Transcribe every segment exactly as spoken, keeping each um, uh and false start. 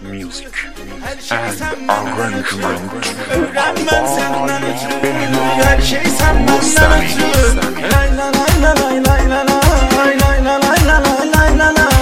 music and arrangement. Öğrenmem senden ötürü, her şey senden ötürü. Lay la lay la lay lay la lay lay la lay la lay lay la lay lay la lay la lay la lay la lay la lay la lay.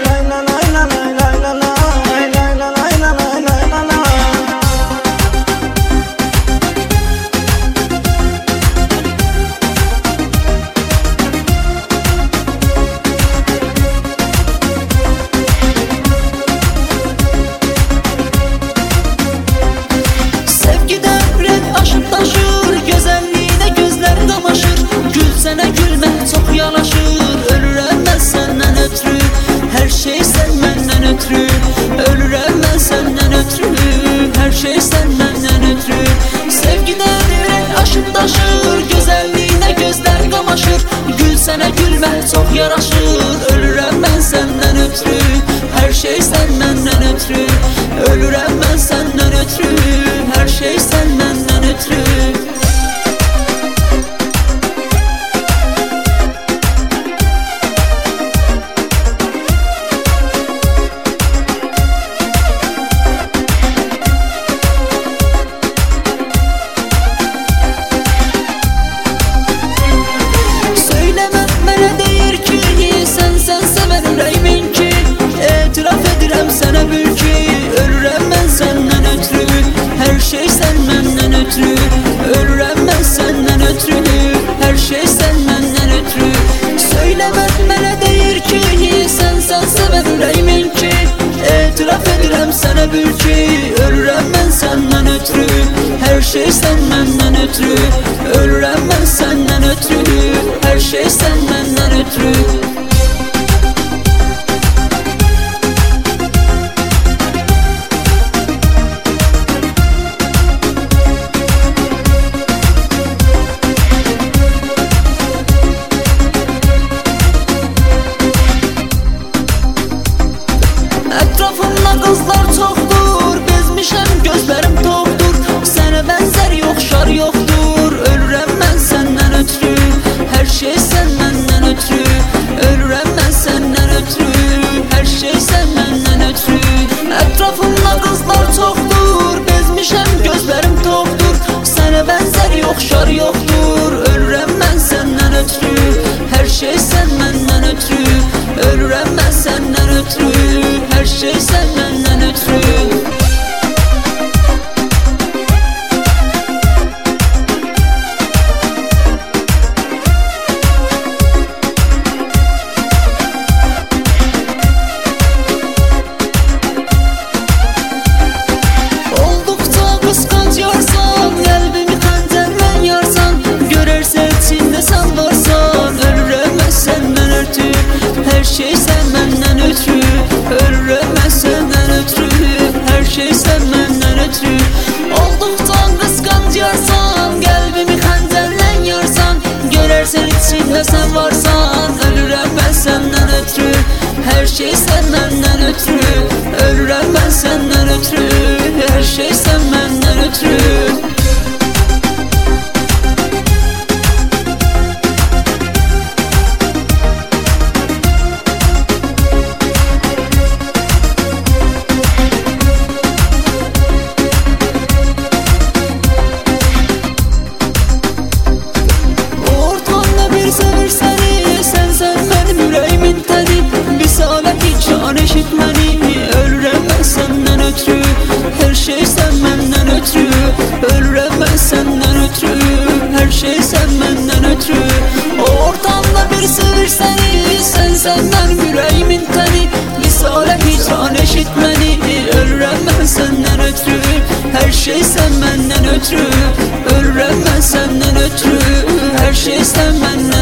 Sevgiden renk aşıp taşır, güzelliğine gözler kamaşır. Gülsene gülme çok yanaşır, ölürüm ben senden ötürü. Her şey sen benden ötürü, ölürüm ben senden ötürü. Her şey sen benden ötürü. Sevgiden renk aşıp taşır, güzelliğine gözler kamaşır. Gülsene gülme çok yaraşır, ölürüm ben senden ötürü. Her şey sen benden ötürü, ölürüm ben senden ötürü. Her şey sen benden ötürü. Sana bülki, ölürüm ben senden ötürü. Her şey sen benden ötürü, ölürüm ben senden ötürü. Her şey sen benden ötürü. Söylemem mənə deyir ki, sen sense ben yüreğimin ki. İtiraf edirəm sana bülki, ölürüm ben senden ötürü. Her şey sen benden ötürü, ölürüm ben senden ötürü. Her şey sen benden ötürü. Etrafımda kızlar çoktur, bezmişəm gözlerim toktur. Sənə bənzər yox, şar yoxdur, ölürəm mən səndən ötürü. Her şey sen benden ötürü, ölürəm mən səndən ötürü. Her şey sen benden ötürü. Etrafımda kızlar çoktur, bezmişəm gözlerim toktur. Sənə bənzər yox, şar yoxdur, ölürəm mən səndən ötürü. Her şey sen benden ötürü, ölürəm mən səndən ötürü. Her şey sen benden ötürü. Oldukça kıskanç yarsan, kalbimi xəncərlə yarsan. Görərsə içində sən varsan, ölürəm mən səndən ötürü. Her şey sen benden ötürü, ölürüm ben senden ötürü. Her şey sen benden ötürü. Olduktan kıskanç yarsan, kalbimi xəncərlə yarsan. Görərsən içində sen varsan, ölürüm ben senden ötürü. Her şey sen benden ötürü, ölürüm ben senden ötürü. Her şey sen benden ötürü. Sevir seni, sen sen benim yüreğimin teni. Visale hiç can eşitmeni, ölürüm ben senden ötürü. Her şey sen benden ötürü, ölürüm ben senden ötürü. Her şey sen benden ötürü. Ortamda bir sevir seni, sen sen benim yüreğimin teni. Visale hiç can eşitmeni, ölürüm ben senden ötürü. Her şey sen benden ötürü, ölürüm ben senden ötürü. Her şey sen benden